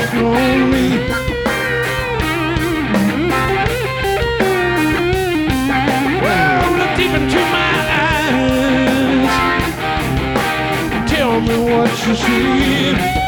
lonely. Well, look deep into my eyes. Tell me what you see.